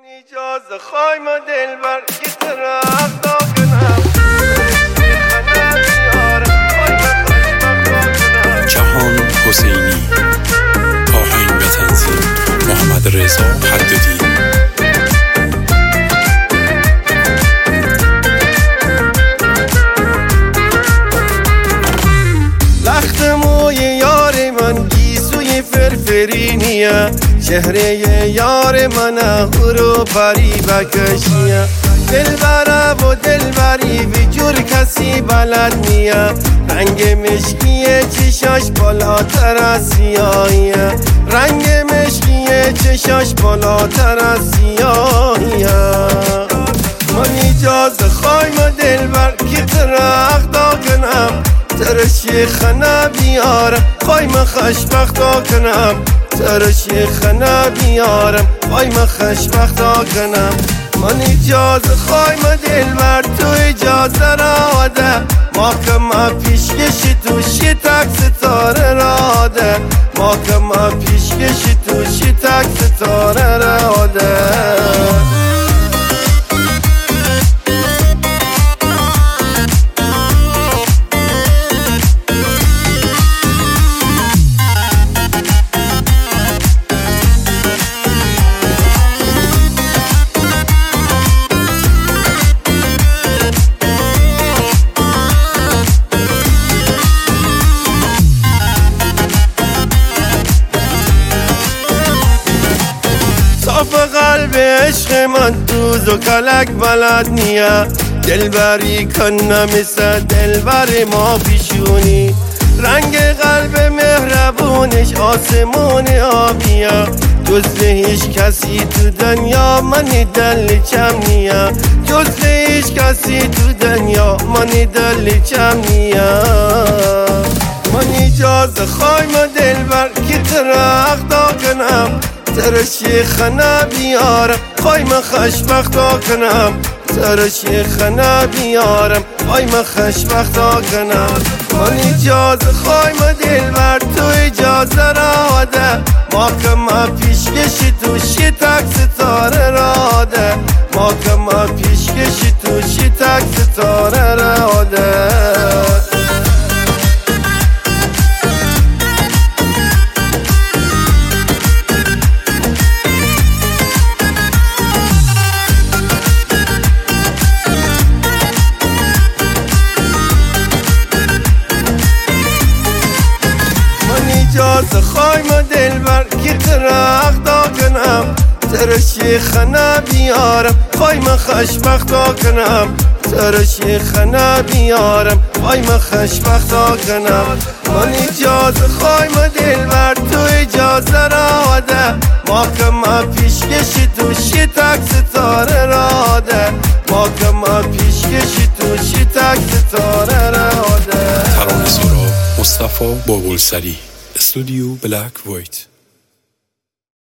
اجازه خواهی ما دلبر که ترخ کنم جهان حسینی آهنگ به تنظیم محمد رضا حدادی. لخت موی یار من گیسوی فرفرینیه، چهره یار من هرو پری بکشیه. دلبره و دلبری به جور کسی بلد نیه، رنگ مشکیه چشاش بالاتر از سیاهیه، رنگ مشکیه چشاش بالاتر از سیاهیه. من اجازه خواهی ما دلبر که ترخ کنم، تر شیخنا بیارم خواهی ما خوشبختا کنم، تر شیخنا بیارم خواهی ما خوشبختا کنم. من اجازه خواهی ما دلبر تو اجازه را ده، ما که ما پیشکشی توشی تک ستاره را ده، ما که ما پیشکشی توشی تک ستاره را ده. صاف قلب عشق من دوز و کلک بلد نیا، دلبری کنم مثل دلبر ما پیشونی، رنگ قلب مهربونش آسمون آبیا، جز هیچ کسی تو دنیا من دل چم نیا، جز هیچ کسی تو دنیا من دل چم نیا. من اجازه خواهی ما دلبر که ترخ کنم، تر شیخنا بیارم خواهی ما خوشبختا کنم، تر شیخنا بیارم خواهی ما خوشبختا کنم. من اجازه خواهی ما دلبر تو اجازه را ده، ما که ما پیشکشی توشی تک ستاره را ده، ما که ما پیشکشی توشی تک ستاره را ده. اجازه خواهی ما دلبر که ترخ کنم، تر شیخنا بیارم خواهی ما خوشبختا کنم، تر شیخنا بیارم خواهی ما خوشبختا کنم. من اجازه خواهی ما دلبر تو اجازه را ده، ما که ما پیشکشی توشی تک ستاره را ده، ما که ما پیشکشی توشی تک ستاره را ده. ترانه سرا مصطفی بابلسری، استودیو بلک وایت.